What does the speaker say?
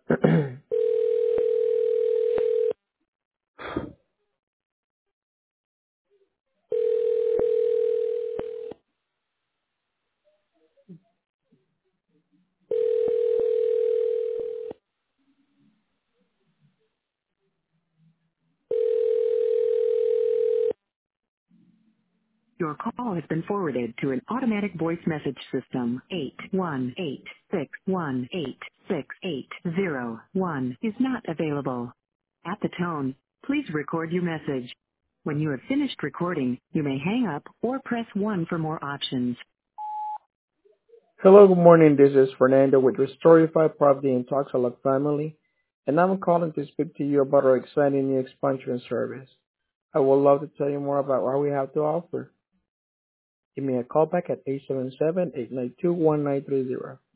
Your call has been forwarded to an automatic voice message system. 818-618-6801 is not available. At the tone, please record your message. When you have finished recording, you may hang up or press 1 for more options. Hello, good morning. This is Fernando with Restorify Property and Talks-A-Lot Family, and I'm calling to speak to you about our exciting new expansion service. I would love to tell you more about what we have to offer. Give me a call back at 877-892-1930.